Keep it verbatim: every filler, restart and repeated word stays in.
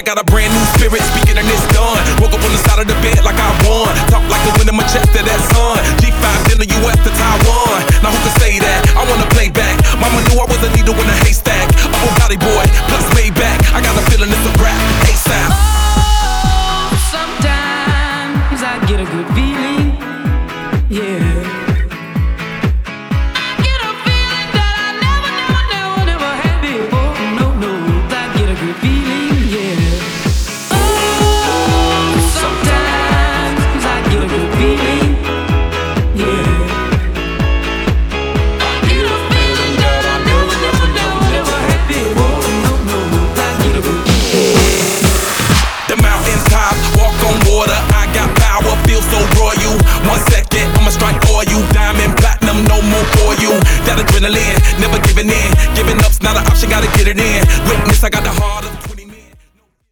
got a brand new spirit, speaking and it's done. Woke up on the side of the bed like I won. Talk like the wind in my chest to that sun. G five in the U S to Taiwan. Now who can say that? I wanna play back. Mama knew I was a needle in a haystack. A whole body boy, plus way back. I got a feeling it's a rap. ASAP. Oh, sometimes I get a good feeling. Yeah. So royal, one second, I'ma strike for you. Diamond, platinum, no more for you. That adrenaline, never giving in. Giving up's not an option, gotta get it in. Witness, I got the heart of